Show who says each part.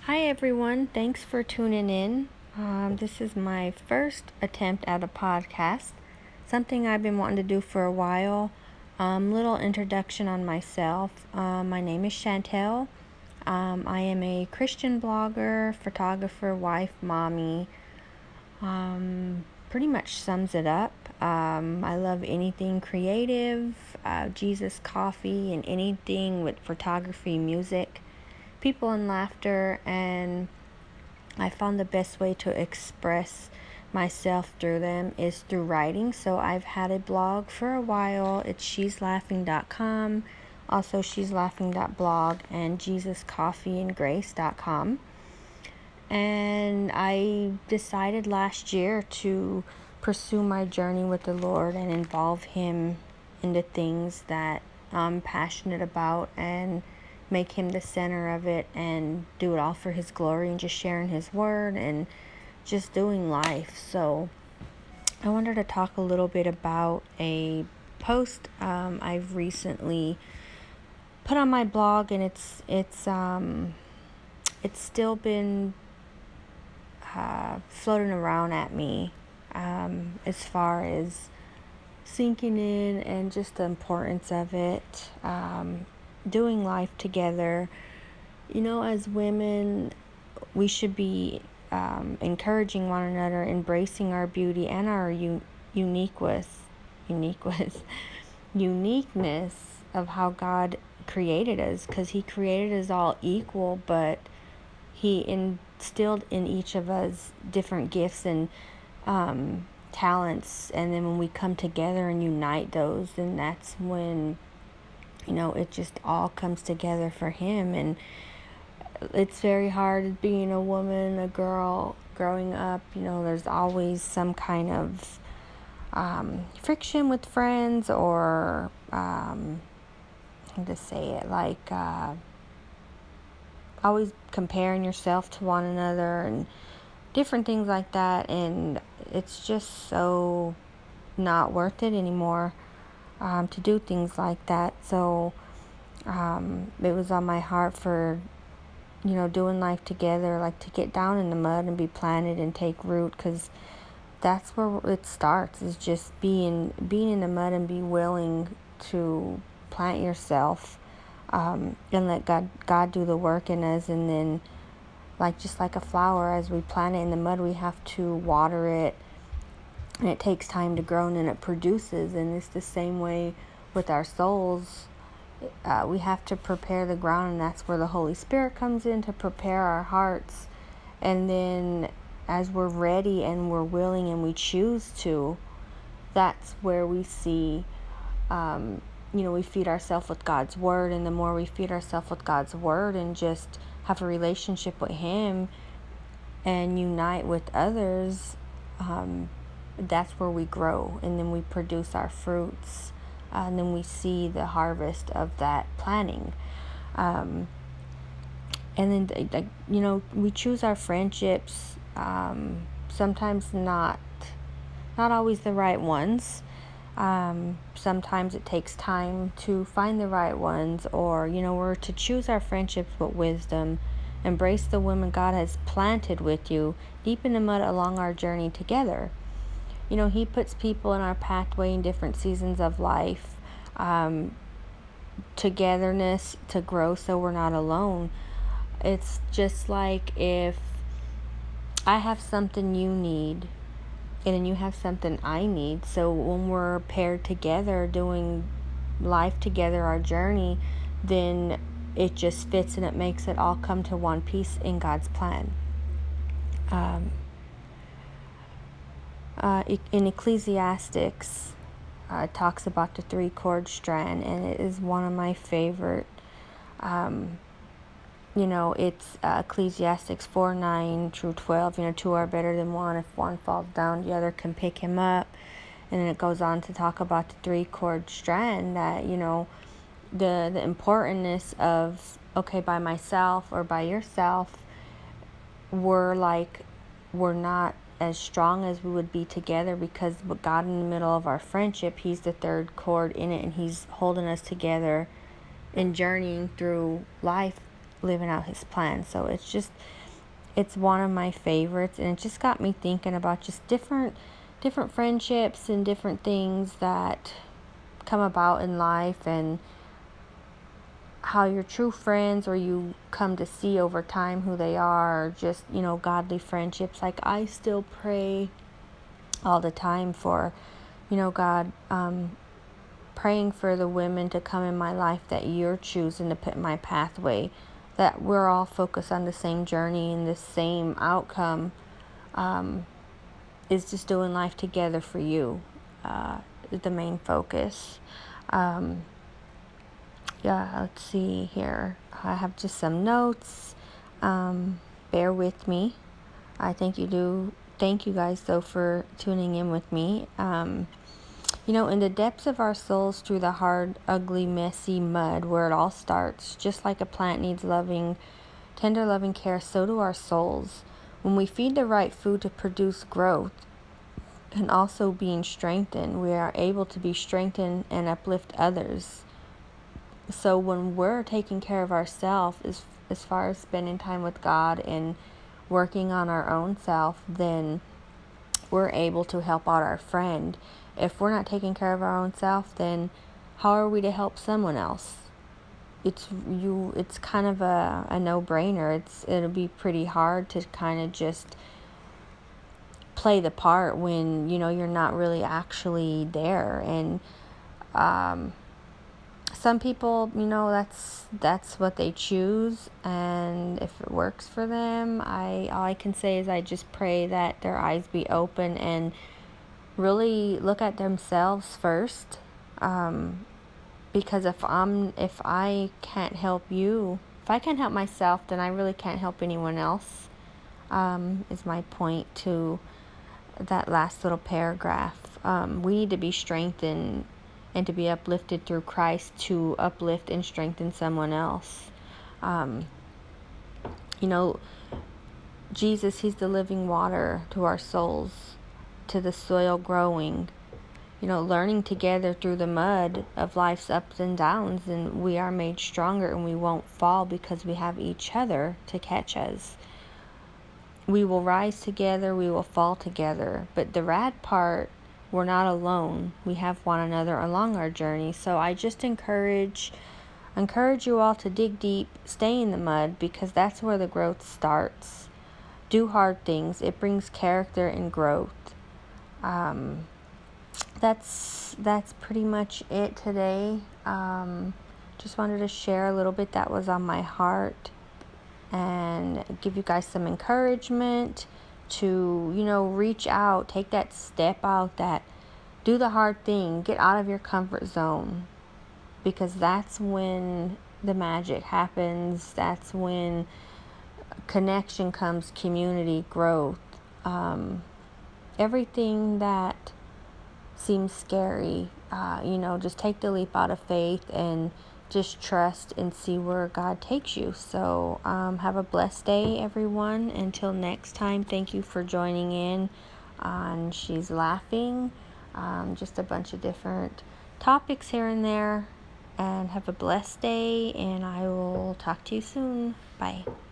Speaker 1: Hi everyone, thanks for tuning in. This is my first attempt at a podcast, something I've been wanting to do for a while. Little introduction on myself. My name is Chantel. I am a Christian blogger, photographer, wife, mommy. Pretty much sums it up. I love anything creative, Jesus coffee, and anything with photography, music, people, and laughter. And I found the best way to express myself through them is through writing. So I've had a blog for a while. It's she'slaughing.com, also she'slaughing.blog, and jesuscoffeeandgrace.com. And I decided last year to pursue my journey with the Lord and involve Him in the things that I'm passionate about and make Him the center of it and do it all for His glory and just sharing His word and just doing life. So I wanted to talk a little bit about a post I've recently put on my blog, and it's still been floating around at me as far as sinking in and just the importance of it, doing life together. As women, we should be encouraging one another, embracing our beauty and our uniqueness of how God created us, because He created us all equal, but He instilled in each of us different gifts and talents, and then when we come together and unite those, then that's when it just all comes together for Him. And it's very hard being a woman, a girl growing up. There's always some kind of friction with friends, or how to say it, like always comparing yourself to one another and different things like that. And it's just so not worth it anymore to do things like that. So it was on my heart for doing life together, like to get down in the mud and be planted and take root, because that's where it starts, is just being in the mud and be willing to plant yourself, and let God do the work in us. And then, just like a flower, as we plant it in the mud, we have to water it, and it takes time to grow, and then it produces. And it's the same way with our souls. We have to prepare the ground, and that's where the Holy Spirit comes in to prepare our hearts. And then as we're ready and we're willing and we choose to, that's where we see, we feed ourselves with God's word. And the more we feed ourselves with God's word and just have a relationship with Him and unite with others, that's where we grow, and then we produce our fruits, and then we see the harvest of that planting. And then, we choose our friendships, sometimes not always the right ones. Sometimes it takes time to find the right ones, or we're to choose our friendships with wisdom, embrace the women God has planted with you deep in the mud along our journey together. He puts people in our pathway in different seasons of life, togetherness to grow, so we're not alone. It's just like if I have something you need, and then you have something I need. So when we're paired together, doing life together, our journey, then it just fits, and it makes it all come to one piece in God's plan. In Ecclesiastics, it talks about the 3-chord strand, and it is one of my favorite. It's Ecclesiastics 4:9-12. Two are better than one. If one falls down, the other can pick him up. And then it goes on to talk about the 3-chord strand, that the importance of, okay, by myself or by yourself, we're not as strong as we would be together, because God, in the middle of our friendship, He's the 3rd chord in it, and He's holding us together and journeying through life living out his plan. So it's one of my favorites, and it just got me thinking about just different friendships and different things that come about in life, and how your true friends, or you come to see over time who they are, just, godly friendships. Like, I still pray all the time for, God, praying for the women to come in my life that you're choosing to put in my pathway, that we're all focused on the same journey and the same outcome, is just doing life together for you, the main focus. Yeah, let's see here. I have just some notes. Bear with me. Thank you guys, though, for tuning in with me. In the depths of our souls, through the hard, ugly, messy mud where it all starts, just like a plant needs tender loving care, so do our souls. When we feed the right food to produce growth and also being strengthened, we are able to be strengthened and uplift others. So when we're taking care of ourselves, as far as spending time with God and working on our own self, then we're able to help out our friend. If we're not taking care of our own self, then how are we to help someone else? It's kind of a no-brainer. It'll be pretty hard to kind of just play the part when you're not really actually there. And some people, that's what they choose, and if it works for them, all I can say is I just pray that their eyes be open and really look at themselves first. Because if I can't help you, if I can't help myself, then I really can't help anyone else. Is my point to that last little paragraph. We need to be strengthened and to be uplifted through Christ to uplift and strengthen someone else. Jesus, he's the living water to our souls, to the soil growing, learning together through the mud of life's ups and downs, and we are made stronger, and we won't fall because we have each other to catch us. We will rise together, we will fall together, but the rad part, we're not alone. We have one another along our journey. So I just encourage you all to dig deep, stay in the mud, because that's where the growth starts. Do hard things. It brings character and growth. That's pretty much it today. Just wanted to share a little bit that was on my heart, and give you guys some encouragement to, reach out, take that step out, that do the hard thing, get out of your comfort zone, because that's when the magic happens. That's when connection comes, community, growth, everything that seems scary, just take the leap out of faith and just trust and see where God takes you. So have a blessed day, everyone. Until next time, thank you for joining in on She's Laughing. Just a bunch of different topics here and there. And have a blessed day, and I will talk to you soon. Bye.